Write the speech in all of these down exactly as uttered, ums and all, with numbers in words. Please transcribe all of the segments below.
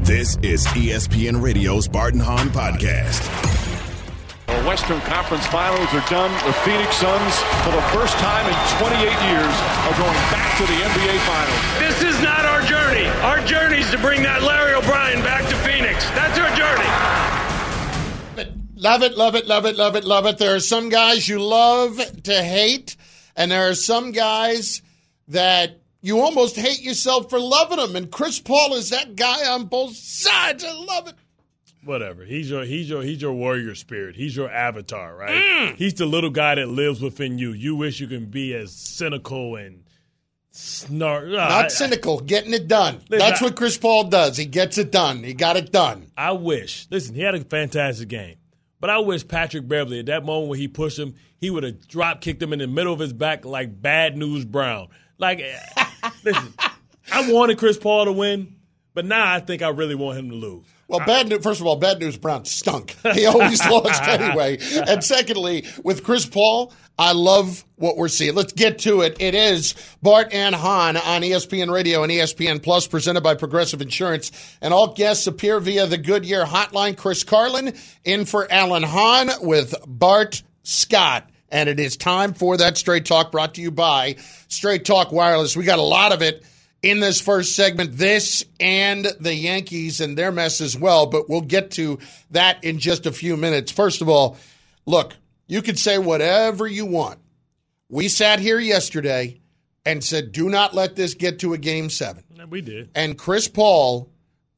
This is E S P N Radio's Bart and Hahn podcast. The Western Conference Finals are done. The Phoenix Suns, for the first time in twenty-eight years, are going back to the N B A Finals. This is not our journey. Our journey is to bring that Larry O'Brien back to Phoenix. That's our journey. Love it, love it, love it, love it, love it. There are some guys you love to hate, and there are some guys that you almost hate yourself for loving them. And Chris Paul is that guy on both sides. I love it. Whatever. He's your he's your he's your warrior spirit. He's your avatar, right? Mm. He's the little guy that lives within you. You wish you can be as cynical and snark. Not I, cynical, getting it done. Listen, That's I, what Chris Paul does. He gets it done. He got it done. I wish. Listen, he had a fantastic game. But I wish Patrick Beverly, at that moment when he pushed him, he would have drop kicked him in the middle of his back like Bad News Brown. Like, listen, I wanted Chris Paul to win, but now I think I really want him to lose. Well, bad news. First of all, Bad News Brown stunk. He always lost anyway. And secondly, with Chris Paul, I love what we're seeing. Let's get to it. It is Bart and Hahn on E S P N Radio and E S P N Plus, presented by Progressive Insurance. And all guests appear via the Goodyear hotline. Chris Carlin in for Alan Hahn with Bart Scott. And it is time for that Straight Talk, brought to you by Straight Talk Wireless. We got a lot of it in this first segment, this and the Yankees and their mess as well, but we'll get to that in just a few minutes. First of all, look, you can say whatever you want. We sat here yesterday and said, do not let this get to a game seven. We did. And Chris Paul,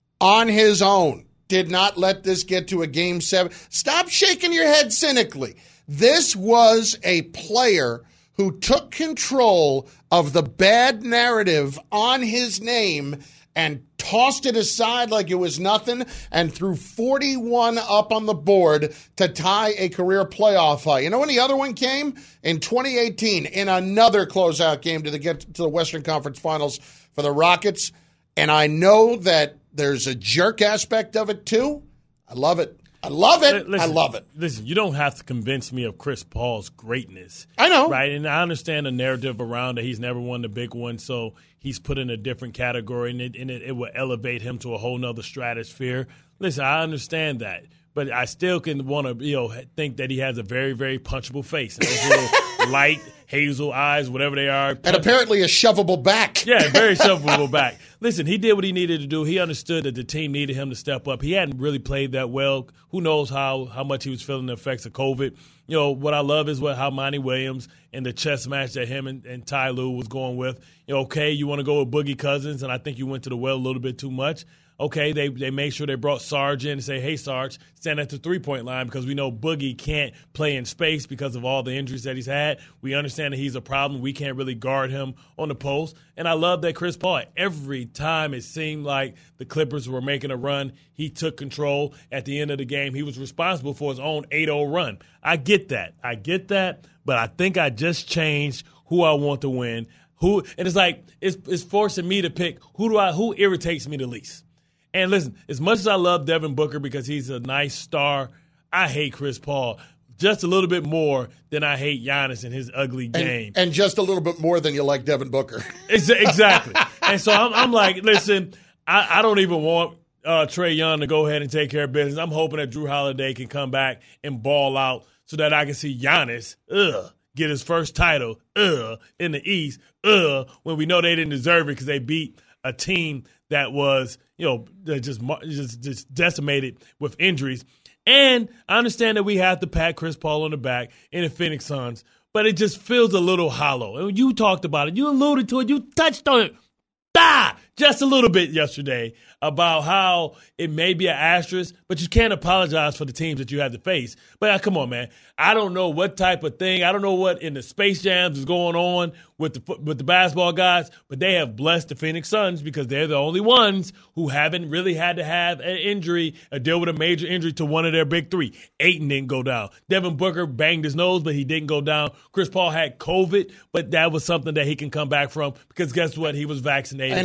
on his own, did not let this get to a game seven. Stop shaking your head cynically. This was a player who took control of the bad narrative on his name and tossed it aside like it was nothing and threw forty-one up on the board to tie a career playoff high. You know when the other one came? In twenty eighteen, in another closeout game to the, get to the Western Conference Finals for the Rockets. And I know that there's a jerk aspect of it too. I love it. I love it. Listen, I love it. Listen, you don't have to convince me of Chris Paul's greatness. I know. Right? And I understand the narrative around that he's never won the big one, so he's put in a different category, and it, and it, it will elevate him to a whole nother stratosphere. Listen, I understand that. But I still can want to, you know, think that he has a very, very punchable face. And those little light hazel eyes, whatever they are. And apparently a shovable back. Yeah, very shovable back. Listen, he did what he needed to do. He understood that the team needed him to step up. He hadn't really played that well. Who knows how, how much he was feeling the effects of COVID. You know, what I love is what how Monty Williams and the chess match that him and, and Ty Lue was going with. You know, okay, you want to go with Boogie Cousins, and I think you went to the well a little bit too much. Okay, they they made sure they brought Sarge in and say, hey, Sarge, stand at the three-point line because we know Boogie can't play in space because of all the injuries that he's had. We understand that he's a problem. We can't really guard him on the post. And I love that Chris Paul, every time it seemed like the Clippers were making a run, he took control. At the end of the game, he was responsible for his own eight oh run. I get that. I get that. But I think I just changed who I want to win. Who and it's like it's it's forcing me to pick who do I who irritates me the least. And listen, as much as I love Devin Booker because he's a nice star, I hate Chris Paul just a little bit more than I hate Giannis and his ugly game. And, and just a little bit more than you like Devin Booker. Exactly. And so I'm, I'm like, listen, I, I don't even want uh, Trae Young to go ahead and take care of business. I'm hoping that Drew Holiday can come back and ball out so that I can see Giannis, ugh, get his first title, ugh, in the East, ugh, when we know they didn't deserve it because they beat a team that was, you know, just, just just decimated with injuries. And I understand that we have to pat Chris Paul on the back in the Phoenix Suns, but it just feels a little hollow. And you talked about it. You alluded to it. You touched on it. Ah, just a little bit yesterday about how it may be an asterisk, but you can't apologize for the teams that you have to face. But uh, come on, man. I don't know what type of thing. I don't know what in the Space Jams is going on with the with the basketball guys, but they have blessed the Phoenix Suns because they're the only ones who haven't really had to have an injury or deal with a major injury to one of their big three. Ayton didn't go down. Devin Booker banged his nose, but he didn't go down. Chris Paul had COVID, but that was something that he can come back from because guess what? He was vaccinated. And he, he also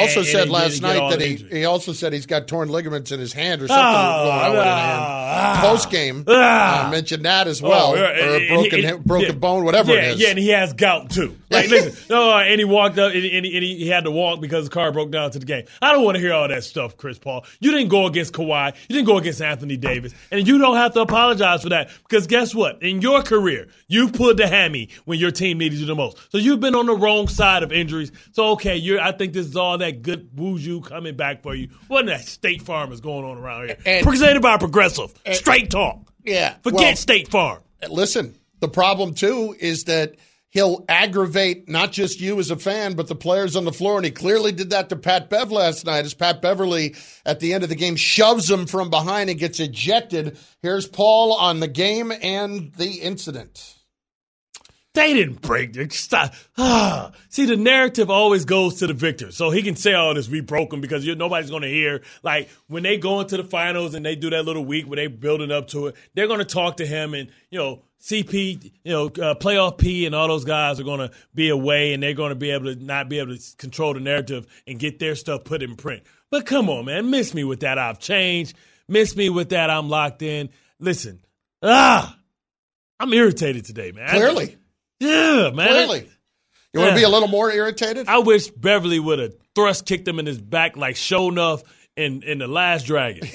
also and, said and last get, get night that he, injury. he also said he's got torn ligaments in his hand or something Oh, going on with his ah, hand. Post game, ah. uh, mentioned that as well, Oh, yeah, or a and- broken and- hip, broken yeah, bone, whatever yeah, it is. Yeah, and he has gout too. Like, listen, no, and he walked up, and, and, he, and he had to walk because his car broke down to the game. I don't want to hear all that stuff, Chris Paul. You didn't go against Kawhi. You didn't go against Anthony Davis, and you don't have to apologize for that because guess what? In your career, you pulled the hammy when your team needed you the most. So you've been on the wrong side of injuries. So okay, you're. I think this is all that good woo coming back for you. What that State Farm is going on around here? And- Presented by Progressive. and- Straight talk. Yeah, Forget well, State Farm. Listen, the problem too is that he'll aggravate not just you as a fan, but the players on the floor. And he clearly did that to Pat Bev last night as Pat Beverly at the end of the game shoves him from behind and gets ejected. Here's Paul on the game and the incident. They didn't break it. Stop. Ah. See, the narrative always goes to the victor. So he can say all this, we broke them, because you're, nobody's going to hear. Like, when they go into the finals and they do that little week where they building up to it, they're going to talk to him and, you know, C P, you know, uh, playoff P and all those guys are going to be away and they're going to be able to not be able to control the narrative and get their stuff put in print. But come on, man. Miss me with that. I've changed. Miss me with that. I'm locked in. Listen. Ah. I'm irritated today, man. Clearly. Yeah, man. Clearly. You want to Yeah. be a little more irritated? I wish Beverly would have thrust kicked him in his back like Show Enough in, in The Last Dragon.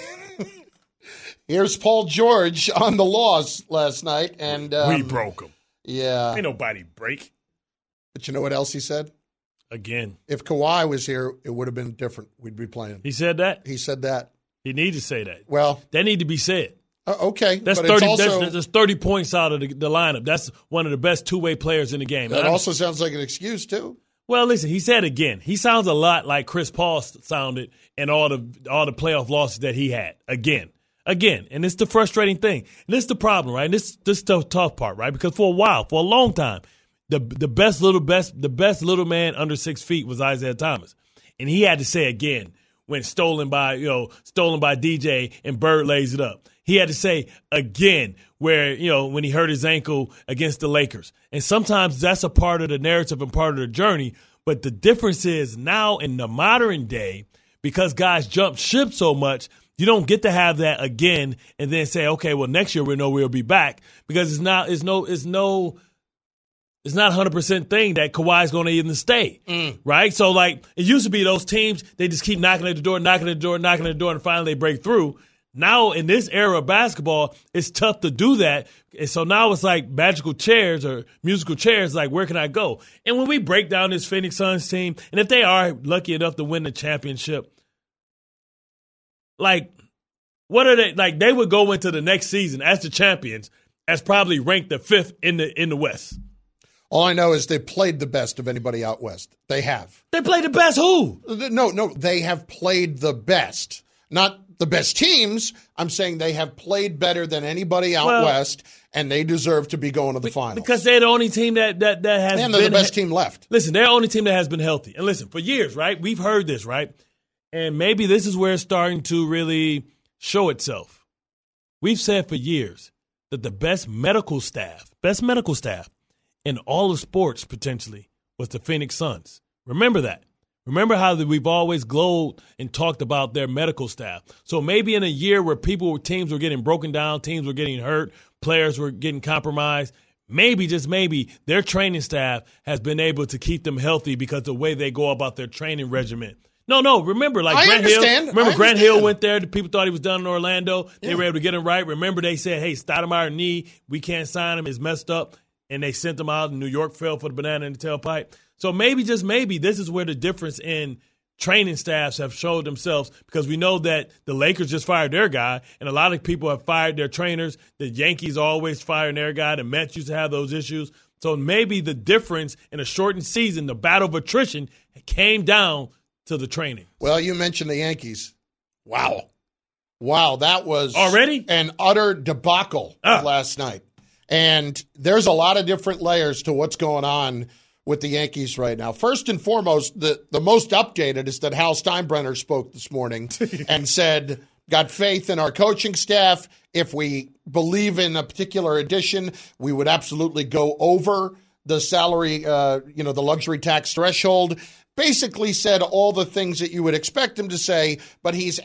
Here's Paul George on the loss last night. and um, We broke him. Yeah. Ain't nobody break. But you know what else he said? Again. If Kawhi was here, it would have been different. We'd be playing. He said that? He said that. He need to say that. Well, That need to be said. uh, okay. That's but thirty. it's also, that's, that's thirty points out of the, the lineup. That's one of the best two way players in the game. that And I- also sounds like an excuse, too. Well, listen, he said again. He sounds a lot like Chris Paul sounded in all the all the playoff losses that he had. Again, again, and it's the frustrating thing. And this is the problem, right? And this this the tough part, right? Because for a while, for a long time, the the best little best the best little man under six feet was Isaiah Thomas, and he had to say again when stolen by you know stolen by D J and Bird lays it up. He had to say again where, you know, when he hurt his ankle against the Lakers. And sometimes that's a part of the narrative and part of the journey. But the difference is now in the modern day, because guys jump ship so much, you don't get to have that again and then say, okay, well, next year we know we'll be back, because it's not, it's no, it's no, it's not a hundred percent thing that Kawhi's going to even stay, mm. right? So like it used to be those teams, they just keep knocking at the door, knocking at the door, knocking at the door, and finally they break through. Now, in this era of basketball, it's tough to do that. And so now it's like magical chairs or musical chairs, like, where can I go? And when we break down this Phoenix Suns team, and if they are lucky enough to win the championship, like, what are they? Like, they would go into the next season as the champions, as probably ranked the fifth in the in the West. All I know is they played the best of anybody out west. They have. They played the best who? No, no, they have played the best. Not the best teams. I'm saying they have played better than anybody out Well, west, and they deserve to be going to the finals. Because they're the only team that that, that has and been they're the best team left. Listen, they're the only team that has been healthy. And listen, for years, right, we've heard this, right? And maybe this is where it's starting to really show itself. We've said for years that the best medical staff, best medical staff in all of sports potentially was the Phoenix Suns. Remember that. Remember how we've always glowed and talked about their medical staff. So maybe in a year where people, teams were getting broken down, teams were getting hurt, players were getting compromised, maybe, just maybe, their training staff has been able to keep them healthy because of the way they go about their training regimen. No, no, remember, like I Grant understand. Hill. Remember I Grant understand. Hill went there. The people thought he was done in Orlando. They Yeah. were able to get him right. Remember they said, hey, Stoudemire knee, we can't sign him. It's messed up. And they sent him out, and New York fell for the banana in the tailpipe. So maybe, just maybe, this is where the difference in training staffs have showed themselves, because we know that the Lakers just fired their guy, and a lot of people have fired their trainers. The Yankees always firing their guy. The Mets used to have those issues. So maybe the difference in a shortened season, the battle of attrition, came down to the training. Well, you mentioned the Yankees. Wow. Wow, that was Already? an utter debacle Ah. last night. And there's a lot of different layers to what's going on with the Yankees right now. First and foremost, the, the most updated is that Hal Steinbrenner spoke this morning and said, got faith in our coaching staff. If we believe in a particular addition, we would absolutely go over the salary, uh, you know, the luxury tax threshold. basically said all the things that you would expect him to say, but he's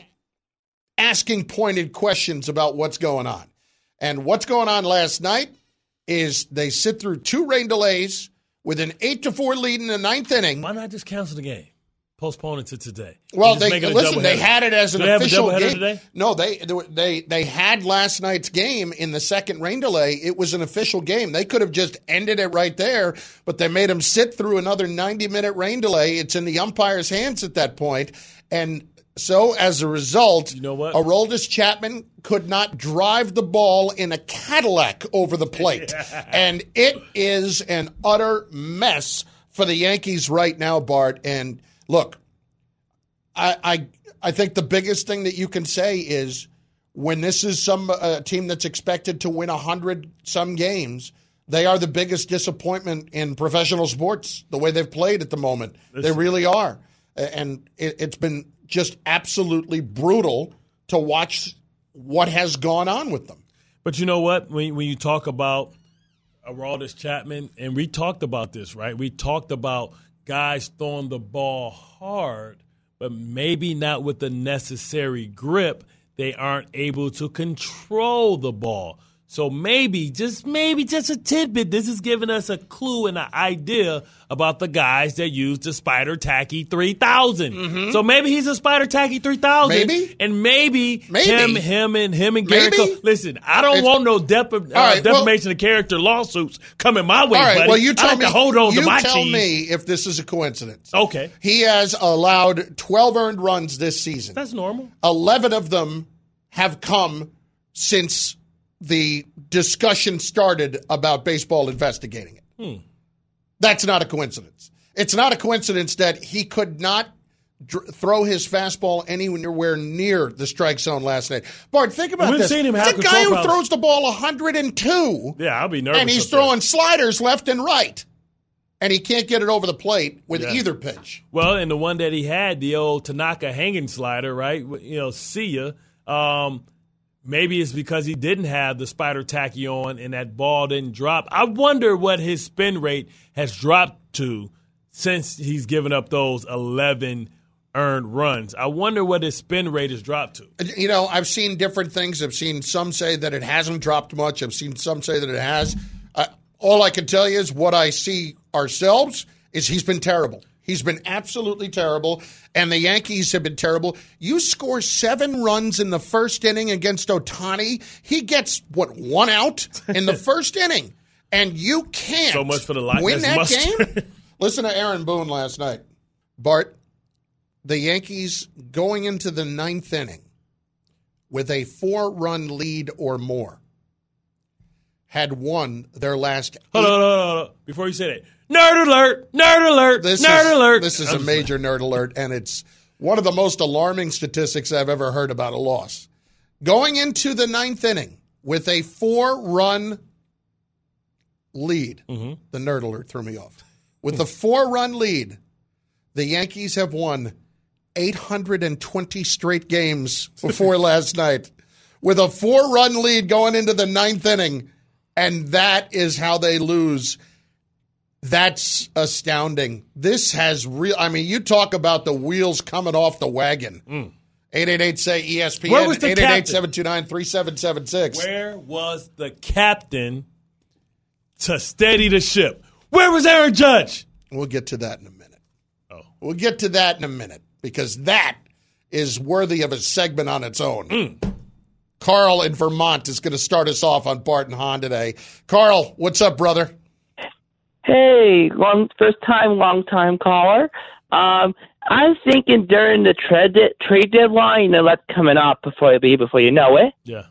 asking pointed questions about what's going on. And what's going on last night is they sit through two rain delays with an eight to four lead in the ninth inning. Why not just cancel the game? Postpone it to today. Well, they listen. They had it as an Do they official have a game. Today? No, they they they had last night's game in the second rain delay. It was an official game. They could have just ended it right there, but they made them sit through another ninety minute rain delay. It's in the umpire's hands at that point, and so as a result, you know what? Aroldis Chapman could not drive the ball in a Cadillac over the plate, and it is an utter mess for the Yankees right now, Bart. And look, I, I I think the biggest thing that you can say is when this is some uh, team that's expected to win a hundred some games, they are the biggest disappointment in professional sports. The way they've played at the moment, Listen. they really are, and it, it's been just absolutely brutal to watch what has gone on with them. But you know what? When when you talk about Aroldis Chapman, and we talked about this, right? We talked about guys throwing the ball hard, but maybe not with the necessary grip. They aren't able to control the ball. So maybe, just maybe, just a tidbit, this is giving us a clue and an idea about the guys that use the Spider Tacky three thousand. Mm-hmm. So maybe he's a Spider Tacky three thousand. Maybe. And maybe, maybe. him him and him and Gary maybe. Cole. Listen, I don't it's, want no dep- uh, right, defamation well, of character lawsuits coming my way, all right, buddy. well, you tell I like me, to hold on you to my tell cheese. me if this is a coincidence. Okay. He has allowed twelve earned runs this season. That's normal. eleven of them have come since the discussion started about baseball investigating it. Hmm. That's not a coincidence. It's not a coincidence that he could not dr- throw his fastball anywhere near the strike zone last night. Bart, think about We've this. seen him have the guy who control throws the ball one hundred two, Yeah, I'll be nervous. and he's up there. throwing sliders left and right, and he can't get it over the plate with Yeah. either pitch. Well, and the one that he had, the old Tanaka hanging slider, right? You know, see ya. Um, maybe it's because he didn't have the Spider Tacky on and that ball didn't drop. I wonder what his spin rate has dropped to since he's given up those eleven earned runs. I wonder what his spin rate has dropped to. You know, I've seen different things. I've seen some say that it hasn't dropped much. I've seen some say that it has. Uh, all I can tell you is what I see ourselves is he's been terrible. He's been absolutely terrible, and the Yankees have been terrible. You score seven runs in the first inning against Ohtani. He gets, what, one out in the first inning, and you can't So much for the Loch win Ness that mustard. game? Listen to Aaron Boone last night. Bart, the Yankees going into the ninth inning with a four-run lead or more had won their last Hold eight. on, hold on, hold on. Before you say that. Nerd alert! Nerd alert! This nerd is, alert! This is a major nerd alert, and it's one of the most alarming statistics I've ever heard about a loss. Going into the ninth inning with a four-run lead, Mm-hmm. the nerd alert threw me off. With a four-run lead, the Yankees have won eight hundred twenty straight games before last night. With a four-run lead going into the ninth inning, and that is how they lose. That's astounding. This has real. I mean, you talk about the wheels coming off the wagon. Mm. eight eight eight say E S P N. Where was the eight eight eight, seven two nine, three seven seven six. Where was the captain to steady the ship? Where was Aaron Judge? We'll get to that in a minute. Oh. We'll get to that in a minute because that is worthy of a segment on its own. Mm. Carl in Vermont is going to start us off on Bart and Hahn today. Carl, what's up, brother? Hey, long first time, long time caller. Um, I was thinking during the trade trade deadline, you know, that's coming up before you be before you know it. Yeah.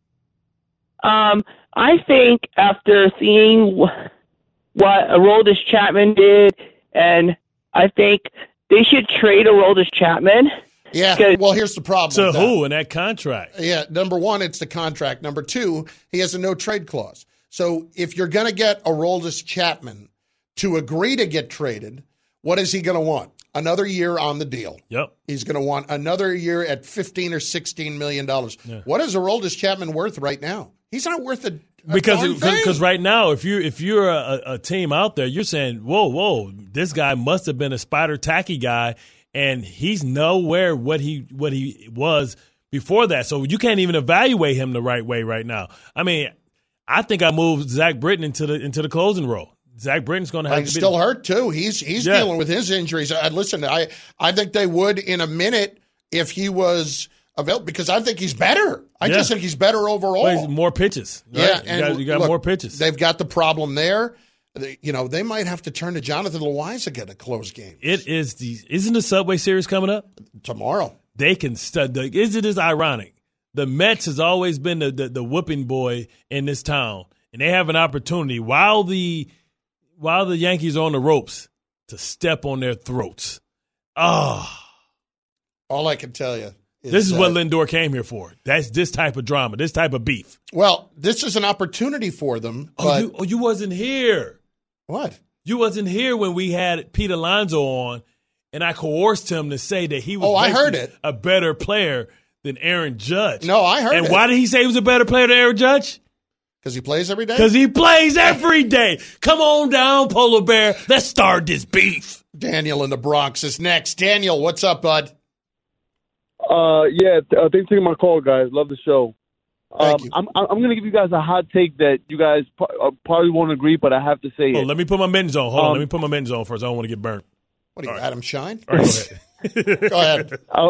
Um, I think after seeing wh- what Aroldis Chapman did, and I think they should trade Aroldis Chapman. Yeah. Well, here's the problem. To with that. who in that contract? Yeah. Number one, it's the contract. Number two, he has a no trade clause. So if you're going to get Aroldis Chapman to agree to get traded, what is he going to want? Another year on the deal. Yep. He's going to want another year at fifteen or sixteen million dollars. Yeah. What is Aroldis Chapman worth right now? He's not worth a, a because darn thing. Because right now, if you if you're a, a team out there, you're saying, "Whoa, whoa, this guy must have been a spider tacky guy, and he's nowhere what he what he was before that." So you can't even evaluate him the right way right now. I mean, I think I moved Zach Britton into the into the closing role. Zach Britton's going to have he's to be still hurt too. He's he's yeah. dealing with his injuries. I, listen, I I think they would in a minute if he was available because I think he's better. I yeah. just think he's better overall. Well, more pitches. Right? Yeah, you and got, you got look, more pitches. They've got the problem there. They, you know, they might have to turn to Jonathan Loaiza to close games. It is the isn't the Subway Series coming up tomorrow? They can stud. The, is it is ironic? The Mets has always been the, the the whooping boy in this town, and they have an opportunity while the while the Yankees are on the ropes to step on their throats. Ah, oh. all I can tell you. Is this is that, what Lindor came here for. That's this type of drama, this type of beef. Well, this is an opportunity for them. Oh, but you, oh, you wasn't here. What? You wasn't here when we had Pete Alonso on, and I coerced him to say that he was oh, I heard it. a better player than Aaron Judge. No, I heard and it. And why did he say he was a better player than Aaron Judge? Because he plays every day? Because he plays every day. Come on down, Polar Bear. Let's start this beef. Daniel in the Bronx is next. Daniel, what's up, bud? Uh, yeah, uh, thanks for taking my call, guys. Love the show. Thank um, you. I'm I'm going to give you guys a hot take that you guys uh, probably won't agree, but I have to say oh, it. Let me put my mittens on. Hold um, on. Let me put my mittens on first. I don't want to get burnt. What are you, All right. Adam Shine? All right, go ahead. Go ahead. Uh,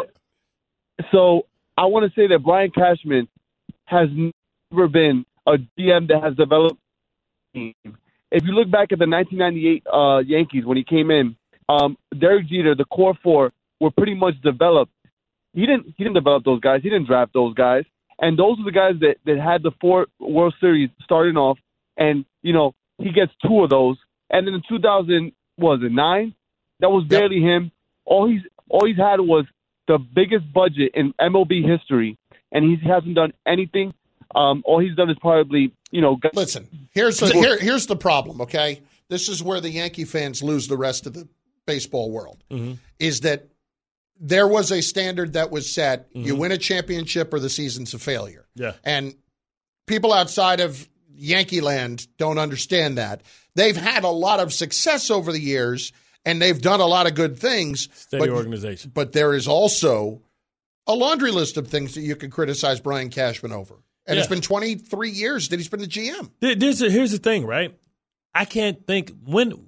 so I want to say that Brian Cashman has never been a G M that has developed a team. If you look back at the nineteen ninety-eight uh, Yankees when he came in, um, Derek Jeter, the core four, were pretty much developed. He didn't. He didn't develop those guys. He didn't draft those guys. And those are the guys that, that had the four World Series starting off. And you know he gets two of those. And then in two thousand, what was it nine? That was barely yep. him. All he's all he's had was the biggest budget in M L B history, and he hasn't done anything. Um, all he's done is probably you know. Listen, here's the, here, here's the problem. Okay, this is where the Yankee fans lose the rest of the baseball world. Mm-hmm. Is that there was a standard that was set. Mm-hmm. You win a championship or the season's a failure. Yeah. And people outside of Yankee land don't understand that. They've had a lot of success over the years, and they've done a lot of good things. Steady but, organization. But there is also a laundry list of things that you can criticize Brian Cashman over. And yeah. it's been twenty-three years that he's been the G M. There's a, here's the thing, right? I can't think when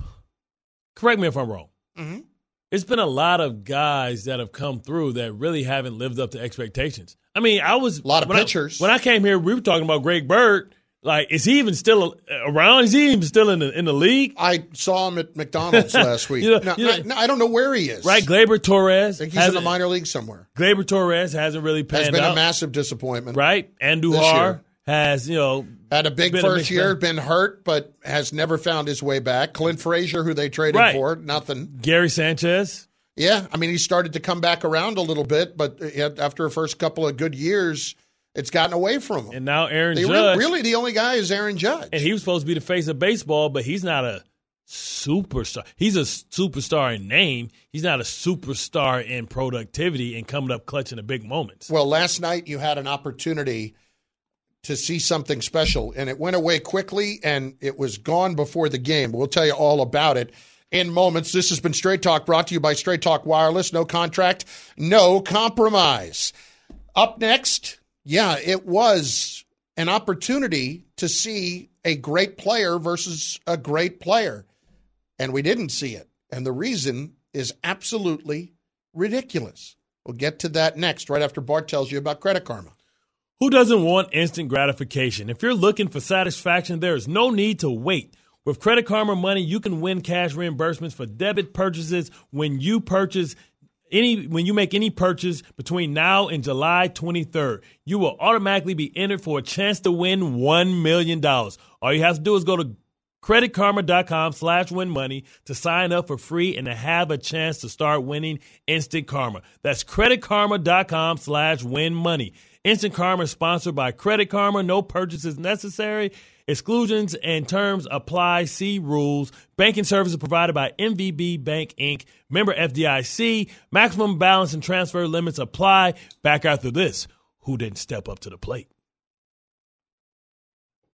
– correct me if I'm wrong. Mm-hmm. It's been a lot of guys that have come through that really haven't lived up to expectations. I mean, I was a lot of when pitchers. I, when I came here, we were talking about Greg Bird. Like, is he even still around? Is he even still in the in the league? I saw him at McDonald's last week. you know, no, you know, no, I don't know where he is. Right, Gleyber Torres. I think he's in the minor league somewhere. Gleyber Torres hasn't really panned out. Has been out. a massive disappointment. Right, Andujar has, you know, had a big first year, fan. been hurt, but has never found his way back. Clint Frazier, who they traded right. for, nothing. Gary Sanchez. Yeah, I mean, he started to come back around a little bit, but after a first couple of good years, it's gotten away from him. And now Aaron they Judge. Really, the only guy is Aaron Judge. And he was supposed to be the face of baseball, but he's not a superstar. He's a superstar in name. He's not a superstar in productivity and coming up clutch in the big moments. Well, last night you had an opportunity to see something special, and it went away quickly, and it was gone before the game. We'll tell you all about it in moments. This has been Straight Talk, brought to you by Straight Talk Wireless. No contract, no compromise. Up next, yeah, it was an opportunity to see a great player versus a great player, and we didn't see it. And the reason is absolutely ridiculous. We'll get to that next, right after Bart tells you about Credit Karma. Who doesn't want instant gratification? If you're looking for satisfaction, there is no need to wait. With Credit Karma Money, you can win cash reimbursements for debit purchases when you purchase any when you make any purchase between now and July twenty-third. You will automatically be entered for a chance to win one million dollars. All you have to do is go to creditkarma.com slash win money to sign up for free and to have a chance to start winning instant karma. That's creditkarma.com slash win money. Instant Karma is sponsored by Credit Karma. No purchases necessary. Exclusions and terms apply. See rules. Banking services provided by M V B Bank, Incorporated. Member F D I C. Maximum balance and transfer limits apply. Back after this, who didn't step up to the plate?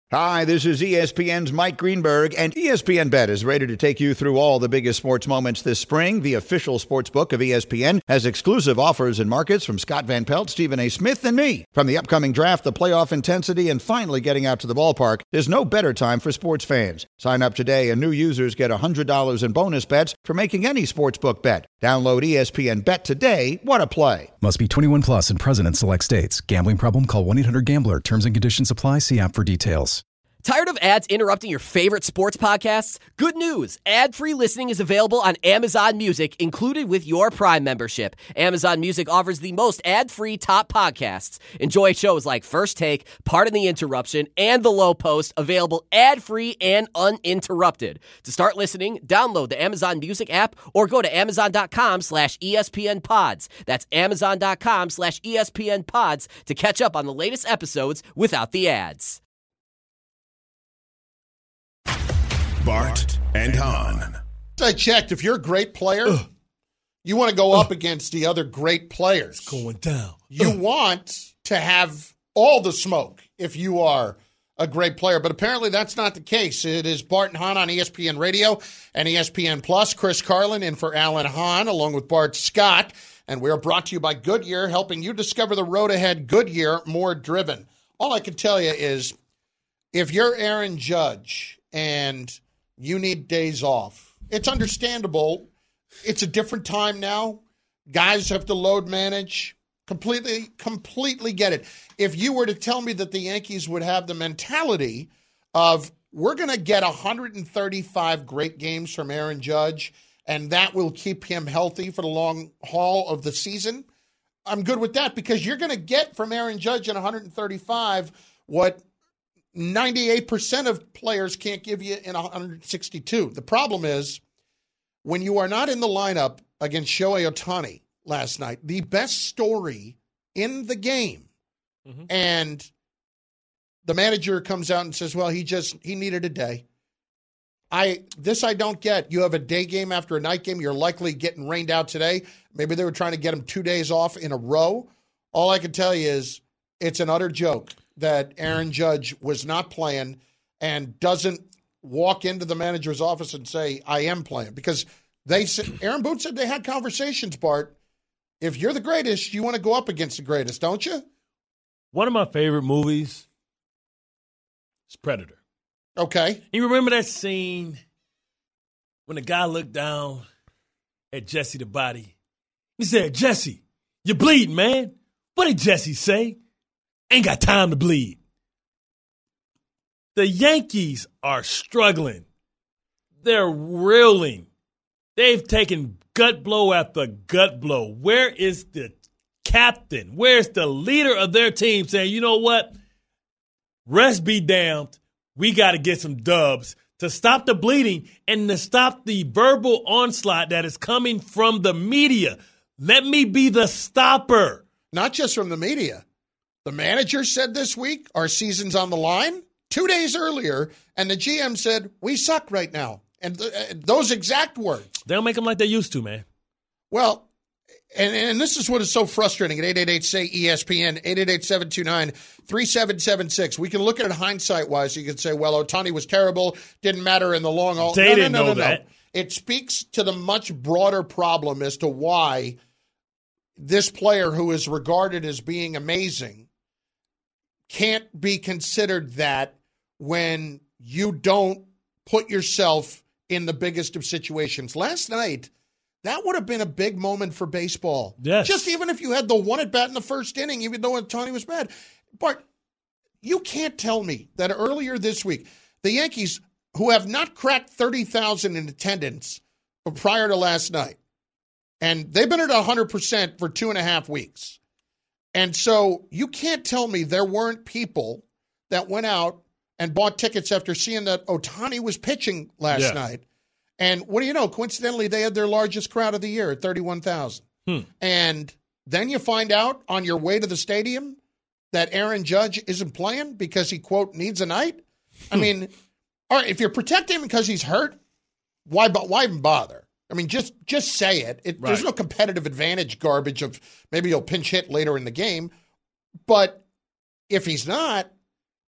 Hi, this is E S P N's Mike Greenberg, and E S P N Bet is ready to take you through all the biggest sports moments this spring. The official sports book of E S P N has exclusive offers and markets from Scott Van Pelt, Stephen A. Smith, and me. From the upcoming draft, the playoff intensity, and finally getting out to the ballpark, there's no better time for sports fans. Sign up today, and new users get one hundred dollars in bonus bets for making any sportsbook bet. Download E S P N Bet today. What a play. Must be twenty-one plus and present in select states. Gambling problem? Call one eight hundred gambler. Terms and conditions apply. See app for details. Tired of ads interrupting your favorite sports podcasts? Good news. Ad-free listening is available on Amazon Music, included with your Prime membership. Amazon Music offers the most ad-free top podcasts. Enjoy shows like First Take, Pardon the Interruption, and The Low Post, available ad-free and uninterrupted. To start listening, download the Amazon Music app or go to amazon.com slash ESPN pods. That's amazon.com slash ESPN pods to catch up on the latest episodes without the ads. Bart and Hahn. I checked. If you're a great player, Ugh. you want to go Ugh. up against the other great players. It's going down. You Ugh. want to have all the smoke if you are a great player. But apparently that's not the case. It is Bart and Hahn on E S P N Radio and E S P N Plus. Chris Carlin in for Alan Hahn along with Bart Scott. And we are brought to you by Goodyear, helping you discover the road ahead. Goodyear, more driven. All I can tell you is if you're Aaron Judge and you need days off, it's understandable. It's a different time now. Guys have to load manage. Completely, completely get it. If you were to tell me that the Yankees would have the mentality of we're going to get one hundred thirty-five great games from Aaron Judge, and that will keep him healthy for the long haul of the season, I'm good with that, because you're going to get from Aaron Judge in one hundred thirty-five what ninety-eight percent of players can't give you in one hundred sixty-two. The problem is when you are not in the lineup against Shohei Ohtani last night, the best story in the game, mm-hmm. and the manager comes out and says, well, he just, he needed a day. I, this I don't get. You have a day game after a night game. You're likely getting rained out today. Maybe they were trying to get him two days off in a row. All I can tell you is it's an utter joke that Aaron Judge was not playing and doesn't walk into the manager's office and say, I am playing. Because they said, Aaron Boone said they had conversations, Bart. If you're the greatest, you want to go up against the greatest, don't you? One of my favorite movies is Predator. Okay. You remember that scene when the guy looked down at Jesse the body? He said, Jesse, you're bleeding, man. What did Jesse say? Ain't got time to bleed. The Yankees are struggling. They're reeling. They've taken gut blow after gut blow. Where is the captain? Where's the leader of their team saying, you know what? Rest be damned. We got to get some dubs to stop the bleeding and to stop the verbal onslaught that is coming from the media. Let me be the stopper. Not just from the media. The manager said this week, our season's on the line, two days earlier, and the G M said, we suck right now. And th- uh, those exact words. They don't make them like they used to, man. Well, and, and this is what is so frustrating at eight eight eight, S A Y, E S P N, eight eight eight, seven two nine, three seven seven six. We can look at it hindsight-wise. You can say, well, Ohtani was terrible, didn't matter in the long haul. They no, didn't no, no, know no, that. No. It speaks to the much broader problem as to why this player who is regarded as being amazing can't be considered that when you don't put yourself in the biggest of situations. Last night, that would have been a big moment for baseball. Yes. Just even if you had the one at bat in the first inning, even though Ohtani was bad. But you can't tell me that earlier this week, the Yankees, who have not cracked thirty thousand in attendance prior to last night, and they've been at one hundred percent for two and a half weeks. And so you can't tell me there weren't people that went out and bought tickets after seeing that Ohtani was pitching last yeah. night. And what do you know? Coincidentally, they had their largest crowd of the year at thirty-one thousand. Hmm. And then you find out on your way to the stadium that Aaron Judge isn't playing because he, quote, needs a night. I hmm. mean, all right, if you're protecting him because he's hurt, why, why even bother? I mean, just just say it. it right. There's no competitive advantage garbage of maybe he'll pinch hit later in the game. But if he's not,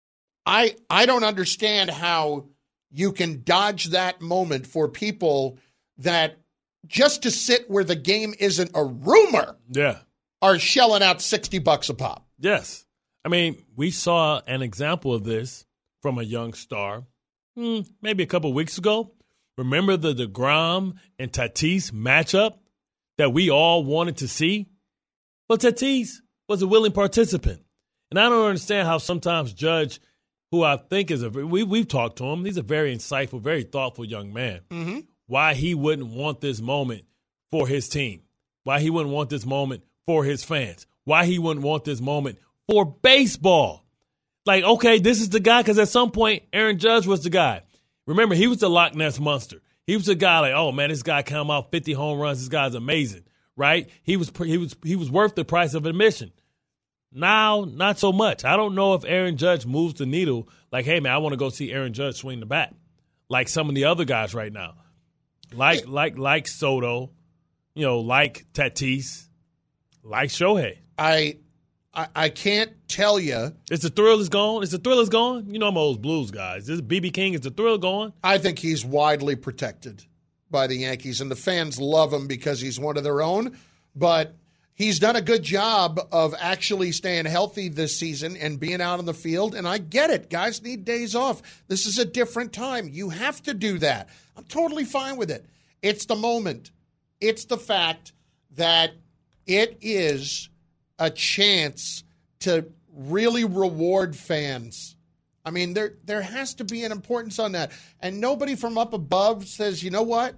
I I don't understand how you can dodge that moment for people that just to sit where the game isn't a rumor yeah. are shelling out sixty bucks a pop. Yes. I mean, we saw an example of this from a young star hmm, maybe a couple weeks ago. Remember the DeGrom and Tatis matchup that we all wanted to see? Well, Tatis was a willing participant. And I don't understand how sometimes Judge, who I think is a we we've talked to him, he's a very insightful, very thoughtful young man. Mm-hmm. Why he wouldn't want this moment for his team? Why he wouldn't want this moment for his fans? Why he wouldn't want this moment for baseball? Like, okay, this is the guy, because at some point Aaron Judge was the guy. Remember, he was the Loch Ness Monster. He was the guy like, oh man, this guy come out fifty home runs. This guy's amazing, right? He was he was he was worth the price of admission. Now, not so much. I don't know if Aaron Judge moves the needle like, hey, man, I want to go see Aaron Judge swing the bat like some of the other guys right now. Like like like Soto, you know, like Tatis, like Shohei. I I, I can't tell you. Is the thrill is gone? Is the thrill is gone? You know I'm old Blues guys. This B B King, is the thrill gone? I think he's widely protected by the Yankees, and the fans love him because he's one of their own. But he's done a good job of actually staying healthy this season and being out on the field. And I get it. Guys need days off. This is a different time. You have to do that. I'm totally fine with it. It's the moment. It's the fact that it is a chance to really reward fans. I mean, there there has to be an importance on that. And nobody from up above says, you know what?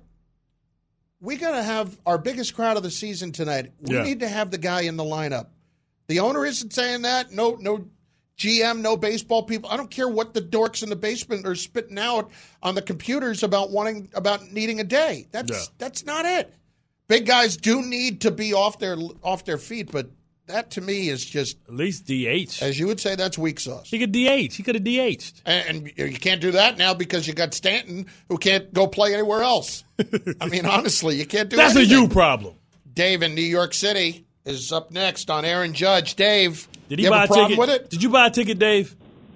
We got to have our biggest crowd of the season tonight. We Yeah. need to have the guy in the lineup. The owner isn't saying that. No, no G M, no baseball people. I don't care what the dorks in the basement are spitting out on the computers about wanting, about needing a day. That's Yeah. that's not it. Big guys do need to be off their off their feet, but that to me is just at least D H. As you would say, that's weak sauce. He could D H. He could have D H'd. And, and you can't do that now because you got Stanton who can't go play anywhere else. I mean, honestly, you can't do That's anything. a you problem. Dave in New York City is up next on Aaron Judge. Dave, Did he you buy have a a problem ticket? with it? Did you buy a ticket, Dave?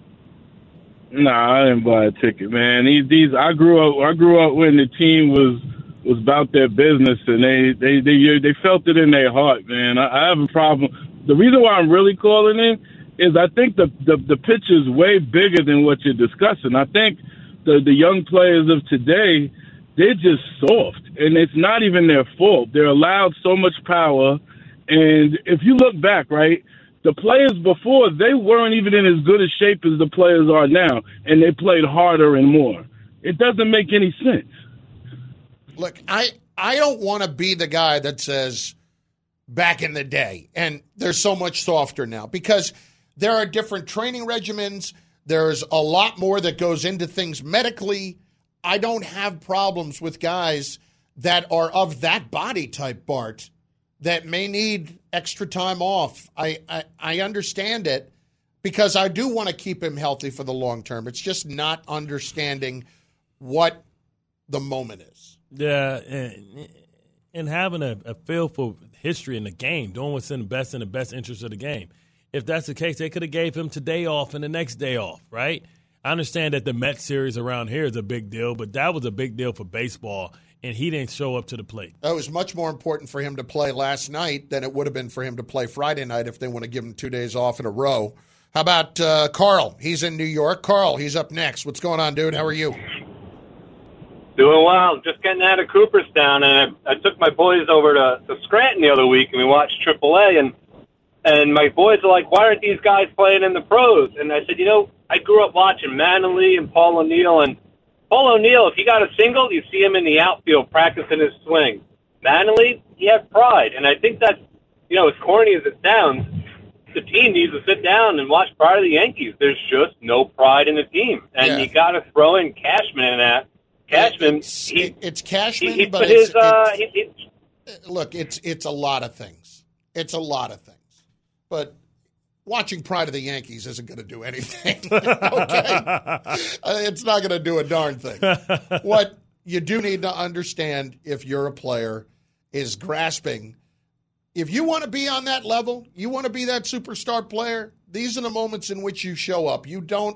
Nah, I didn't buy a ticket, man. These, these, I grew up. I grew up when the team was was about their business, and they they they they felt it in their heart, man. I, I have a problem. The reason why I'm really calling in is I think the the, the pitch is way bigger than what you're discussing. I think the the young players of today, they're just soft, and it's not even their fault. They're allowed so much power, and if you look back, right. The players before, they weren't even in as good a shape as the players are now, and they played harder and more. It doesn't make any sense. Look, I, I don't want to be the guy that says back in the day, and they're so much softer now, because there are different training regimens. There's a lot more that goes into things medically. I don't have problems with guys that are of that body type, Bart, that may need extra time off. I, I, I understand it because I do want to keep him healthy for the long term. It's just not understanding what the moment is. Yeah, and, and having a, a feel for history in the game, doing what's in the best in the best interest of the game. If that's the case, they could have gave him today off and the next day off, right? I understand that the Mets series around here is a big deal, but that was a big deal for baseball, and he didn't show up to the plate. It was much more important for him to play last night than it would have been for him to play Friday night if they want to give him two days off in a row. How about uh, Carl? He's in New York. Carl, he's up next. What's going on, dude? How are you? Doing well. Just getting out of Cooperstown, and I, I took my boys over to, to Scranton the other week, and we watched triple A, and and my boys are like, why aren't these guys playing in the pros? And I said, you know, I grew up watching Manley and Paul O'Neill, and Paul O'Neill, if he got a single, you see him in the outfield practicing his swing. Manley, he had pride, and I think that's, you know, as corny as it sounds, the team needs to sit down and watch Pride of the Yankees. There's just no pride in the team, and Yeah. you got to throw in Cashman in that. Cashman, It's, he, it's Cashman, he, he but put it's, his, uh, it's- he, he, look, it's it's a lot of things. It's a lot of things. But watching Pride of the Yankees isn't going to do anything. Okay? Uh, it's not going to do a darn thing. What you do need to understand if you're a player is grasping. If you want to be on that level, you want to be that superstar player, these are the moments in which you show up. You don't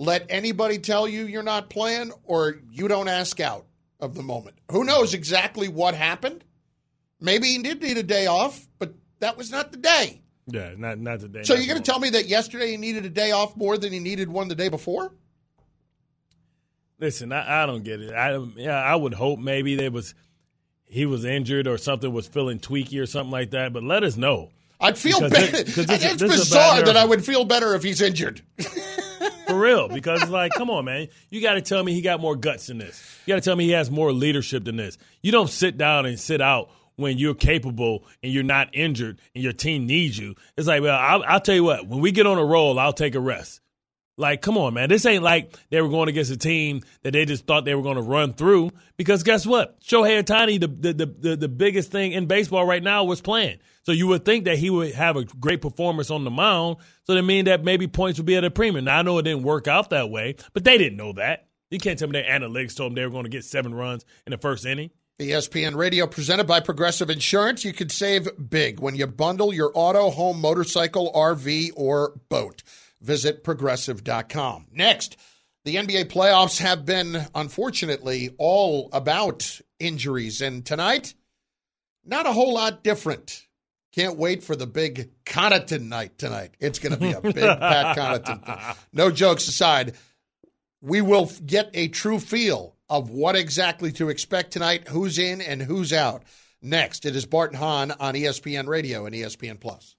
let anybody tell you you're not playing or you don't ask out of the moment. Who knows exactly what happened? Maybe he did need a day off, but that was not the day. Yeah, not not the day. So you're going to tell me that yesterday he needed a day off more than he needed one the day before? Listen, I, I don't get it. I yeah, I would hope maybe there was he was injured or something was feeling tweaky or something like that. But let us know. I'd feel better. It, it's this, this bizarre that I would feel better if he's injured. For real, because it's like, come on, man. You got to tell me he got more guts than this. You got to tell me he has more leadership than this. You don't sit down and sit out when you're capable and you're not injured and your team needs you. It's like, well, I'll, I'll tell you what. When we get on a roll, I'll take a rest. Like, come on, man. This ain't like they were going against a team that they just thought they were going to run through. Because guess what? Shohei Ohtani, the, the, the, the, the biggest thing in baseball right now, was playing. So you would think that he would have a great performance on the mound. So that means that maybe points would be at a premium. Now, I know it didn't work out that way, but they didn't know that. You can't tell me their analytics told them they were going to get seven runs in the first inning. E S P N Radio presented by Progressive Insurance. You could save big when you bundle your auto, home, motorcycle, R V, or boat. Visit Progressive dot com. Next, the N B A playoffs have been, unfortunately, all about injuries. And tonight, not a whole lot different. Can't wait for the big Connaughton night tonight. It's going to be a big Pat Connaughton thing. No jokes aside, we will get a true feel of what exactly to expect tonight, who's in and who's out. Next, it is Bart and Hahn on E S P N Radio and E S P N Plus.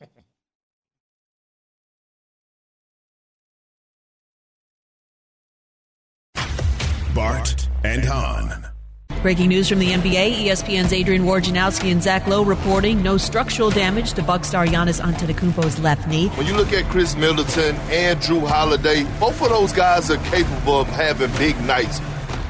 Bart and Hahn. Breaking news from the N B A, E S P N's Adrian Wojnarowski and Zach Lowe reporting no structural damage to Bucks star Giannis Antetokounmpo's left knee. When you look at Chris Middleton and Drew Holiday, both of those guys are capable of having big nights.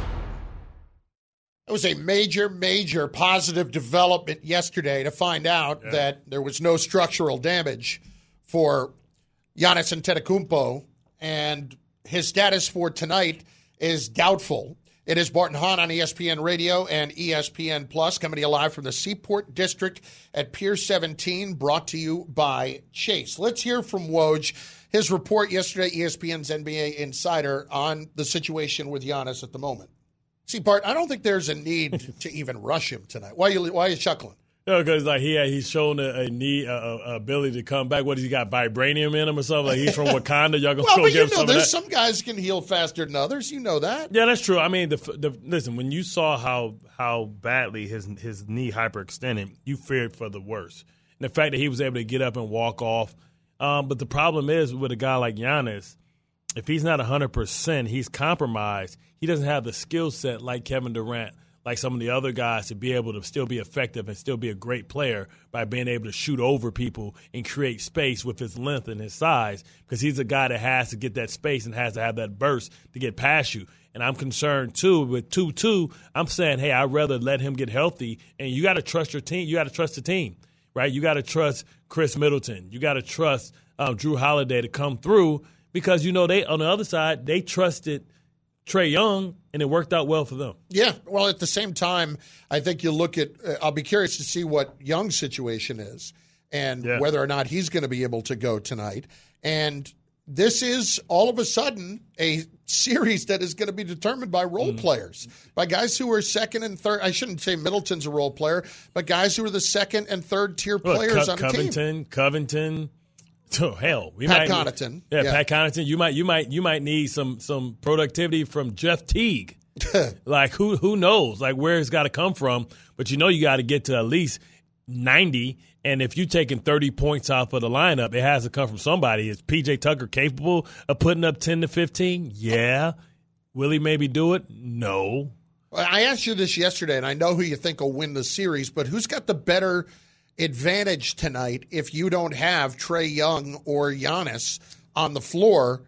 It was a major, major positive development yesterday to find out yeah. that there was no structural damage for Giannis Antetokounmpo, and his status for tonight is doubtful. It is Bart and Hahn on E S P N Radio and E S P N Plus, coming to you live from the Seaport District at Pier seventeen, brought to you by Chase. Let's hear from Woj, his report yesterday, E S P N's N B A Insider, on the situation with Giannis at the moment. See, Bart, I don't think there's a need to even rush him tonight. Why are you, why are you chuckling? No, because like he he's shown a, a need, a, a ability to come back. What has he got? Vibranium in him or something? Like he's from Wakanda. Y'all gonna well, go but give you know, some there's of that? some guys can heal faster than others. You know that. Yeah, that's true. I mean, the, the listen, when you saw how how badly his his knee hyperextended, you feared for the worst. And the fact that he was able to get up and walk off. Um, but the problem is with a guy like Giannis, if he's not one hundred percent, he's compromised. He doesn't have the skill set like Kevin Durant, like some of the other guys, to be able to still be effective and still be a great player by being able to shoot over people and create space with his length and his size, because he's a guy that has to get that space and has to have that burst to get past you. And I'm concerned, too, with two two. I'm saying, hey, I'd rather let him get healthy, and you got to trust your team. You got to trust the team, right? You got to trust Chris Middleton. You got to trust um, Drew Holiday to come through, because, you know, they on the other side, they trusted Trae Young, and it worked out well for them. Yeah, well, at the same time, I think you look at uh, – I'll be curious to see what Young's situation is and yeah. whether or not he's going to be able to go tonight. And this is all of a sudden a series that is going to be determined by role mm. players, by guys who are second and third – I shouldn't say Middleton's a role player, but guys who are the second and third tier well, players Co- on Covington, a team. Covington. Oh hell, we Pat might Connaughton. Yeah, yeah, Pat Connaughton. You might, you might, you might need some some productivity from Jeff Teague. Like who who knows? Like where it's got to come from. But you know you got to get to at least ninety. And if you're taking thirty points off of the lineup, it has to come from somebody. Is P J Tucker capable of putting up ten to fifteen? Yeah. Will he maybe do it? No. I asked you this yesterday, and I know who you think will win the series, but who's got the better advantage tonight if you don't have Trae Young or Giannis on the floor?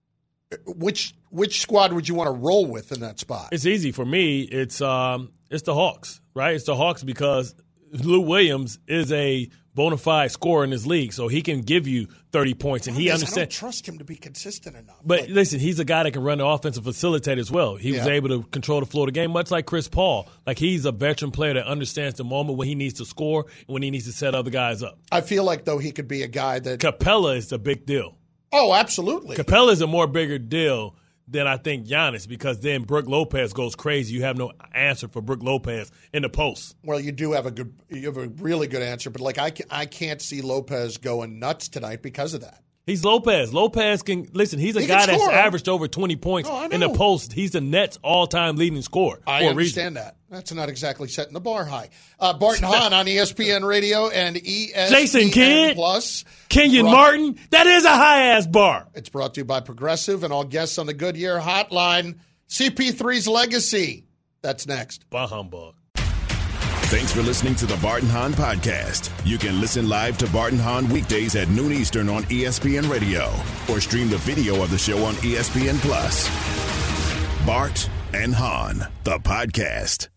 Which which squad would you want to roll with in that spot? It's easy for me. It's um it's the Hawks, right? It's the Hawks because Lou Williams is a bona fide scorer in this league, so he can give you thirty points, and he understands. I don't trust him to be consistent enough. But like, listen, he's a guy that can run the offensive facilitator as well. He yeah. was able to control the flow of the game, much like Chris Paul. Like he's a veteran player that understands the moment when he needs to score and when he needs to set other guys up. I feel like, though, he could be a guy that – Capella is the big deal. Oh, absolutely. Capella is a more bigger deal than I think Giannis, because then Brook Lopez goes crazy. You have no answer for Brook Lopez in the post. Well, you do have a good, you have a really good answer, but like I, I can't see Lopez going nuts tonight because of that. He's Lopez. Lopez can listen. He's a He guy can that's score. averaged over twenty points Oh, I in the know. post. He's the Nets' all-time leading scorer. I for a understand reason. that. That's not exactly setting the bar high. Uh, Bart and Hahn on E S P N Radio and E S P N Jason Kidd, Plus. Kenyon Brought- Martin. That is a high-ass bar. It's brought to you by Progressive and all guests on the Goodyear Hotline. C P three's legacy. That's next. Bah humbug. Thanks for listening to the Bart and Hahn podcast. You can listen live to Bart and Hahn weekdays at noon Eastern on E S P N Radio or stream the video of the show on E S P N Plus. Bart and Hahn, the podcast.